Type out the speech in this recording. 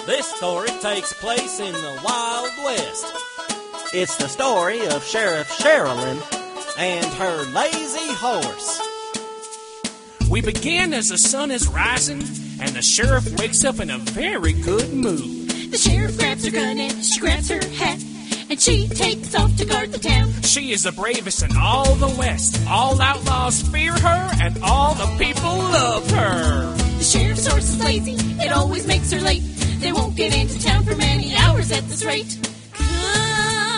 This story takes place in the Wild West. It's the story of Sheriff Sherilyn and her lazy horse. We begin as the sun is rising, and the sheriff wakes up in a very good mood. The sheriff grabs her gun and she grabs her hat, and she takes off to guard the town. She is the bravest in all the West. All outlaws fear her, and all the people love her. The sheriff's horse is lazy, it always makes her late. They won't get into town for many hours at this rate. Come